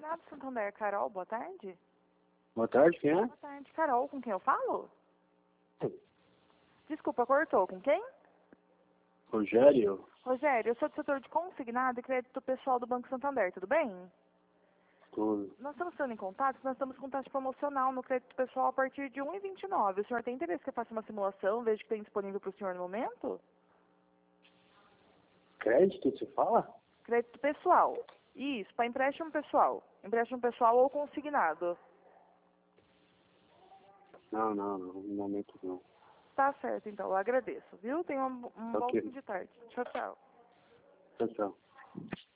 Consignado Santander, Carol, boa tarde. Boa tarde, quem é? Boa tarde, Carol, com quem eu falo? Desculpa, cortou, com quem? Rogério? Rogério, eu sou do setor de consignado e crédito pessoal do Banco Santander, tudo bem? Tudo. Nós estamos sendo em contato, nós estamos com taxa promocional no crédito pessoal a partir de 1,29. O senhor tem interesse que eu faça uma simulação, veja o que tem disponível para o senhor no momento? Crédito, você fala? Crédito pessoal. Isso, para empréstimo pessoal. Empréstimo pessoal ou consignado. Não, no momento não. Tá certo, então, eu agradeço, viu? Tenha um bom Ok. fim de tarde. Tchau, tchau. Tchau, tchau.